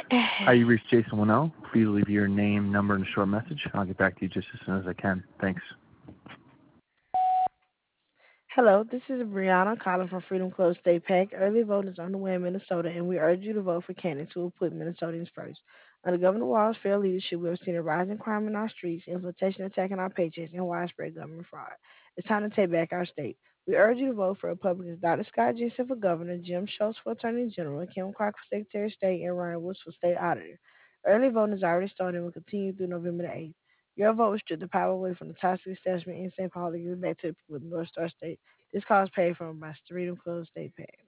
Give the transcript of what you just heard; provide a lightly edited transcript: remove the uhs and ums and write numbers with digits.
Hi, you reached Jason Winnell. Please leave your name, number, and a short message. I'll get back to you just as soon as I can. Thanks. Hello, this is Brianna calling from Freedom Club State PAC. Early voting is underway in Minnesota, and we urge you to vote for candidates who will put Minnesotans first. Under Governor Walz's fair leadership, we have seen a rise in crime in our streets, infiltration attacking our paychecks, and widespread government fraud. It's time to take back our state. We urge you to vote for Republicans Dr. Scott Jensen for governor, Jim Schultz for attorney general, Kim Clark for secretary of state, and Ryan Woods for state auditor. Early voting has already started and will continue through November the 8th. Your vote will strip the power away from the toxic establishment in St. Paul and give it back to the people of North Star State. This call is paid for by Freedom Club State PAC.